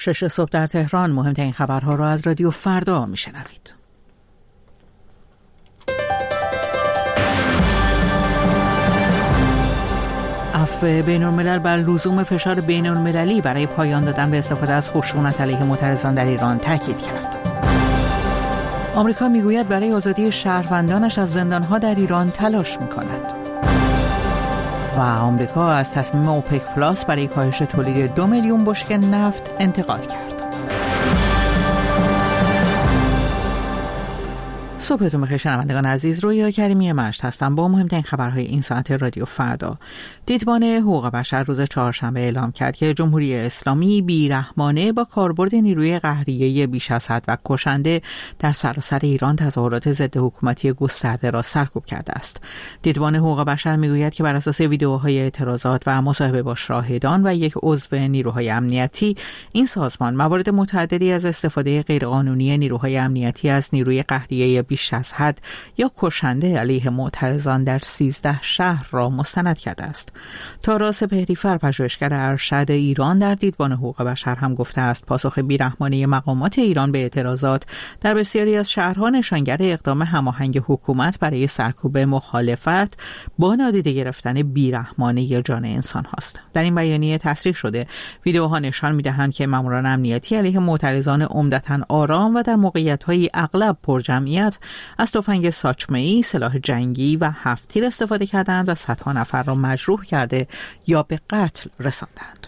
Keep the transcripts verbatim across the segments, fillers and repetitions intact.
شش صبح در تهران. مهمترین خبرها را از رادیو فردا میشنوید. عفو بین الملل بر لزوم فشار بین المللی برای پایان دادن به استفاده از خشونت علیه معترضان در ایران تاکید کرد. آمریکا میگوید برای آزادی شهروندانش از زندانها در ایران تلاش میکند. و آمریکا از تصمیم اوپک پلاس برای کاهش تولید دو میلیون بشکه نفت انتقاد کرد. صبحتون بخیر شنوندگان عزیز، رویا کریمی مشت هستم با مهمترین خبرهای این ساعت رادیو فردا. دیدبان حقوق بشر روز چهارشنبه اعلام کرد که جمهوری اسلامی بیرحمانه با کاربرد نیروی قهریه بیش از حد و کشنده در سراسر ایران تظاهرات ضد حکومتی گسترده را سرکوب کرده است. دیدبان حقوق بشر میگوید که بر اساس ویدئوهای اعتراضات و مصاحبه با شاهدان و یک عضو نیروهای امنیتی، این سازمان موارد متعددی از استفاده غیرقانونی نیروهای امنیتی از نیروی قهریه بیش از حد یا کشنده علیه معترضان در سیزده شهر را مستند کرده است. تارا سپهریفر، پژوهشگر ارشد ایران در دیدبان حقوق بشر، هم گفته است پاسخ بیرحمانه مقامات ایران به اعتراضات در بسیاری از شهرها نشانگر اقدام هماهنگ حکومت برای سرکوب مخالفت با نادیده گرفتن بیرحمانه جان انسان هاست. در این بیانیه تصریح شده ویدئوها نشان می‌دهند که ماموران امنیتی علیه معترضان عمدتاً آرام و در موقعیت‌های اغلب پرجمعیت از تفنگ ساچمه‌ای، سلاح جنگی و هفت تیر استفاده کردند و صدها نفر را مجروح کرده یا به قتل رساندند.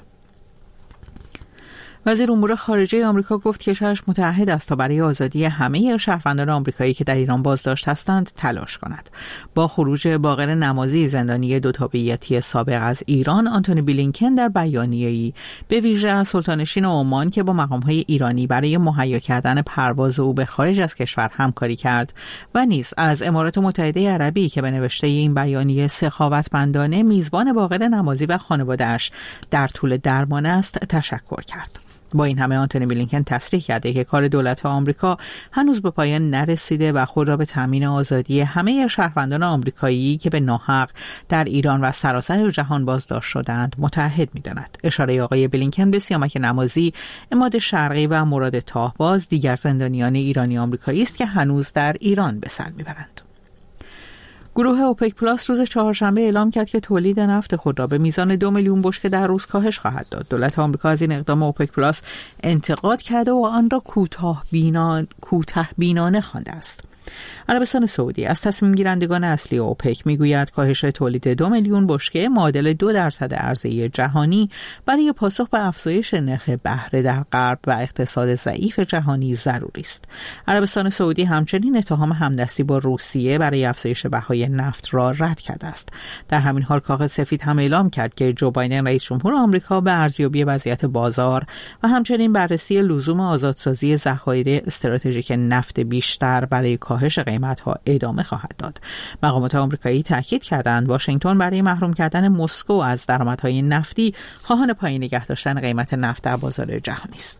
وزیر امور خارجه آمریکا گفت کشورش متعهد است تا برای آزادی همه شهروندان آمریکایی که در ایران بازداشت هستند تلاش کند. با خروج باقر نمازی، زندانی دو تابعیتی سابق از ایران، آنتونی بلینکن در بیانیه‌ای به ویژه از سلطانشین عمان که با مقام‌های ایرانی برای مهیا کردن پرواز او به خارج از کشور همکاری کرد و نیز از امارات متحده عربی که به نوشته این بیانیه سخاوتمندانه میزبان باقر نمازی و خانواده‌اش در طول درمان است، تشکر کرد. با این همه آنتونی بلینکن تصریح کرده که کار دولت آمریکا هنوز به پایان نرسیده و خود را به تامین آزادی همه شهروندان آمریکایی که به ناحق در ایران و سراسر جهان بازداشت شدند متعهد می‌داند. اشاره آقای بلینکن به سیامک نمازی، عماد شرقی و مراد تاهباز، دیگر زندانیان ایرانی آمریکایی است که هنوز در ایران به سر می‌برند. گروه اوپک پلاس روز چهارشنبه اعلام کرد که تولید نفت خود را به میزان دو میلیون بشکه در روز کاهش خواهد داد. دولت آمریکا از این اقدام اوپک پلاس انتقاد کرده و آن را کوتاه بینانه کوتاه بینانه خوانده است. عربستان سعودی از تصمیم گیرندگان اصلی اوپک میگوید کاهش تولید دو میلیون بشکه معادل دو درصد عرضه جهانی برای پاسخ به افزایش نرخ بهره در غرب و اقتصاد ضعیف جهانی ضروری است. عربستان سعودی همچنین اتهام همدستی با روسیه برای افزایش بهای نفت را رد کرده است. در همین حال کاخ سفید هم اعلام کرد که جو بایدن رئیس جمهور آمریکا به ارزیابی وضعیت بازار و همچنین بررسی لزوم آزادسازی ذخایر استراتژیک نفت بیشتر برای کاهش قیمت‌ها ادامه خواهد داد. مقامات آمریکایی تاکید کردند واشنگتن برای محروم کردن مسکو از درآمدهای نفتی خواهان پایین نگه داشتن قیمت نفت در بازار جهانی است.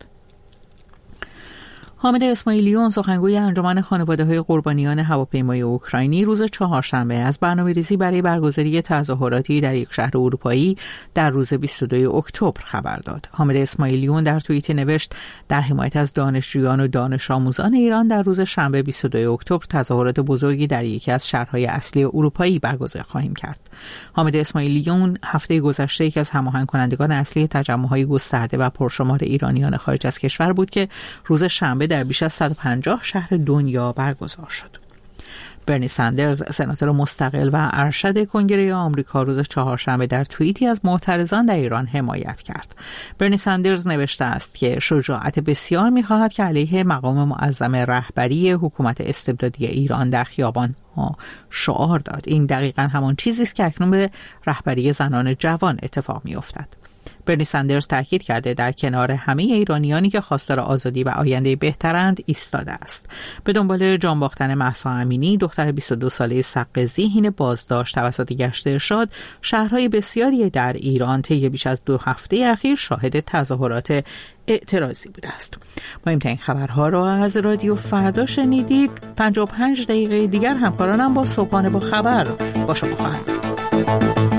حامد اسماعیلیون، سخنگوی انجمن خانواده‌های قربانیان هواپیمای اوکراینی، روز چهارشنبه از برنامه‌ریزی برای برگزاری تظاهراتی در یک شهر اروپایی در روز بیست و دوم اکتبر خبر داد. حامد اسماعیلیون در توییتی نوشت در حمایت از دانشجویان و دانش آموزان ایران در روز شنبه بیست و دوم اکتبر تظاهرات بزرگی در یکی از شهرهای اصلی اروپایی برگزار خواهیم کرد. حامد اسماعیلیون هفته گذشته یکی از هماهنگ کنندگان اصلی تجمع‌های گسترده و پرشمار ایرانیان خارج از کشور بود که روز شنبه در بیش از صد و پنجاه شهر دنیا برگزار شد. برنی ساندرز، سناتور مستقل و ارشد کنگره آمریکا، روز چهارشنبه در توییتی از معترضان در ایران حمایت کرد. برنی ساندرز نوشته است که شجاعت بسیار می‌خواهد که علیه مقام معظم رهبری حکومت استبدادی ایران در خیابان ها شعار داد. این دقیقاً همان چیزی است که اکنون به رهبری زنان جوان اتفاق می‌افتد. برنی ساندرز تاکید کرده در کنار همه ایرانیانی که خواستار آزادی و آینده بهترند ایستاده است. به دنبال جان باختن مهسا امینی، دختر بیست و دو ساله سقزی، حین بازداشت توسط گشت ارشاد، شهرهای بسیاری در ایران طی بیش از دو هفته اخیر شاهد تظاهرات اعتراضی بوده است. مهمترین خبرها را از رادیو فردا شنیدید. پنجاه و پنج دقیقه دیگر همکارانم با صبحانه با خبر با شما خواهند بود.